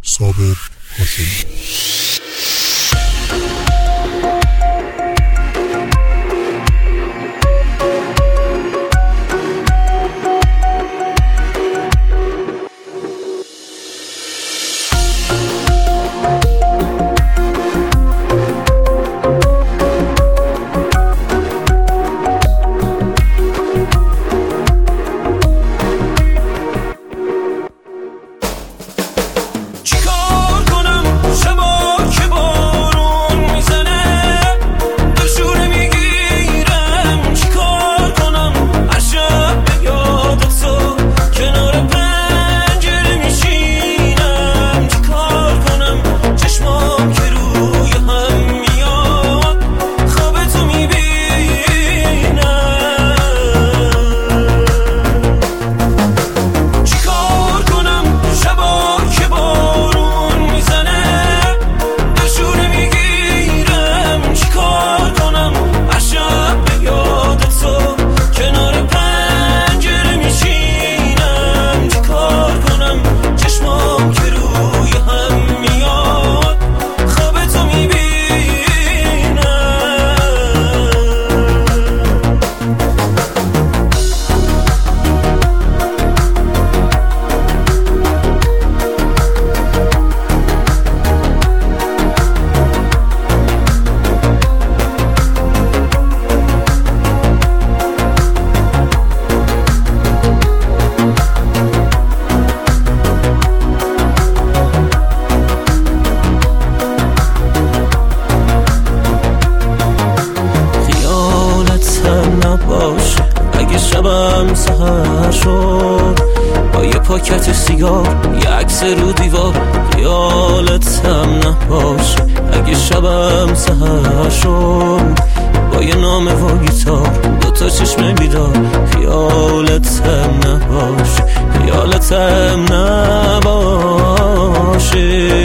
صابر هاشمی. شبم سحر شد با یه پاکت سیگار، یه عکس رو دیوار، خیالت هم نباشه. اگه شبم سحر شد با یه نامه و گیتار، دوتا چشم بیدار، خیالت هم نباشه، خیالت هم نباشه.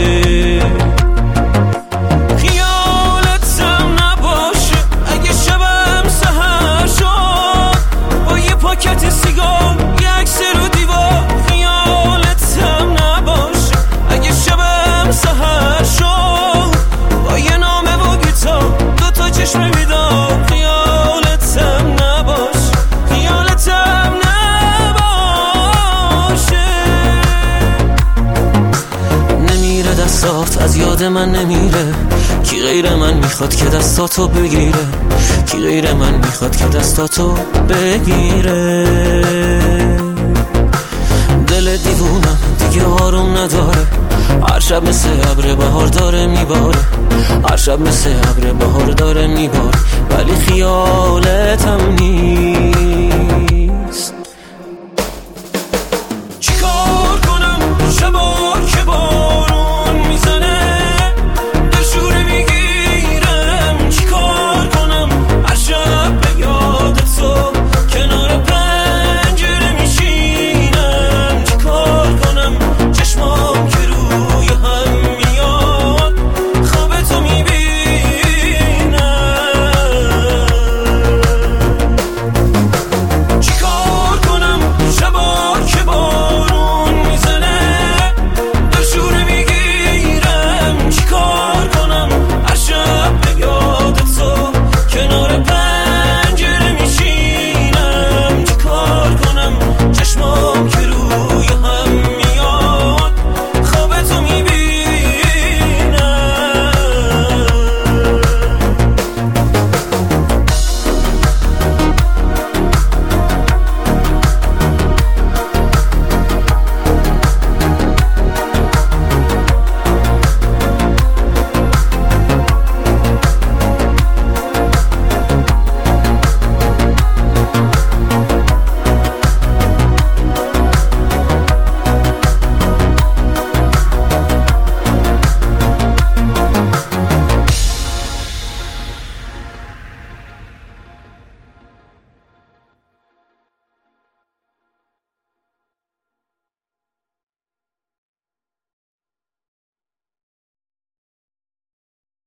پاکت سیگار، یه عکس رو دیوار، خیالت هم نباشه. اگه شبم سحر شد با یه نامه و گیتار، دوتا چشم بیدار، خیالت هم نباشه، خیالت هم نباشه. نمیره دستات از یاد من، نمیره. کی غیر من میخواد که دستاتو بگیره؟ کی غیر من میخواد که دستاتو بگیره؟ دل دیوونم دیگه آروم نداره، هر شب مثل ابر بهار داره میباره، هر شب مثل ابر بهار داره میباره، ولی خیالتم نیست.